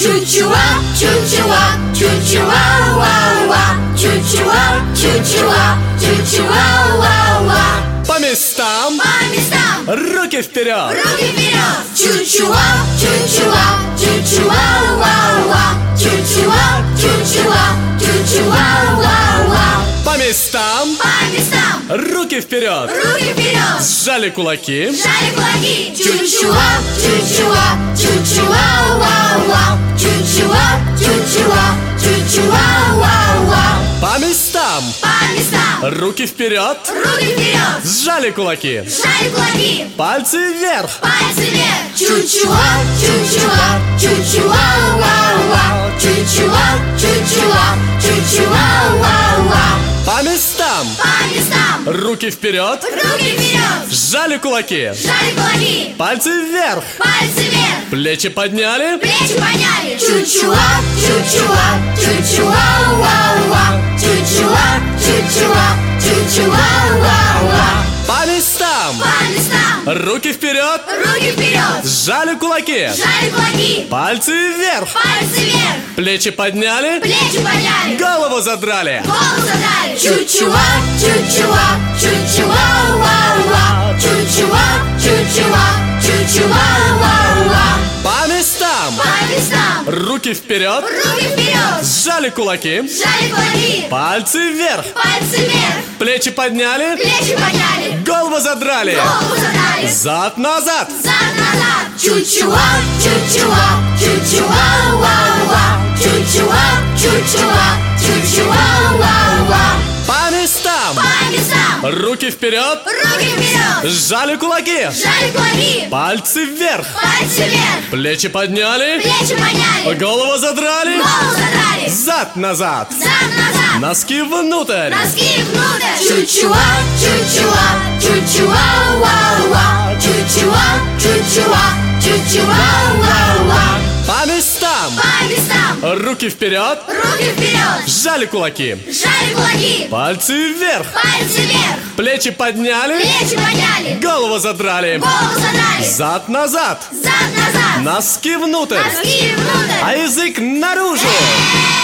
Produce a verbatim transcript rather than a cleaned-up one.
Чучуа, чучуа, чучуа, уа-уа. Чучуа, чучуа, чучуа, уа-уа. По местам, По местам, руки вперед. руки вперед. Чучуа, чучуа, чучуа, уа-уа. Чучуа, чучуа, чучуа, уа-уа. По местам, По местам, руки вперед. руки вперед. Сжали кулаки. Сжали кулаки. Чучуа, чучуа, чучуа, уа-уа. Чучуа, чучуа, чучуа, уа-уа. По местам, По местам, руки вперед. руки вперед. Сжали кулаки. Сжали кулаки. Пальцы вверх. Пальцы вверх. Чучуа, чучуа, чучуа, уа-уа. Чучуа, чучуа, чучуа, уа-уа. По местам, По местам, руки вперед. руки вперед. Сжали кулаки. Сжали кулаки. Пальцы вверх. Пальцы вверх. Плечи подняли. Плечи подняли. Чучуа, чучуа, чучуа, уа-уа. Чучуа, чучуа, чучуа, уа-уа. По местам, По местам, руки вперед. руки вперед. Сжали кулаки. Сжали кулаки. Пальцы вверх. Пальцы вверх. Плечи подняли. Плечи подняли. Голову задрали. Голову задрали. Чучуа, чучуа, чучуа, уа-уа. Чучуа, чучуа, чучуа, уа-уа. По местам, По местам, руки вперед. руки вперед. Сжали кулаки. Сжали кулаки. Пальцы вверх. Пальцы вверх. Плечи подняли. Плечи подняли. Голову задрали. Голову задрали. Зад назад. Зад назад. Чучуа, чучуа, чучуа, уа-уа. Чучуа, чучуа, чучуа, уа-уа. По местам, По местам, руки вперед. руки вперед. Сжали кулаки. Сжали кулаки. Пальцы вверх. Пальцы вверх. Плечи подняли. Плечи подняли. Голову задрали. Голову задрали. Зад назад. Зад назад. Носки внутрь. Носки внутрь. Чучуа, чучуа, чучуа, уа-уа. Чучуа, чучуа, чучуа, уа-уа. По местам, По местам, руки вперед. руки вперед. Сжали кулаки. Сжали кулаки. Пальцы вверх. Пальцы вверх. Плечи подняли. Плечи подняли. Голову задрали. Голову задрали. Зад назад. Зад назад. Носки внутрь. Носки внутрь. А язык наружу.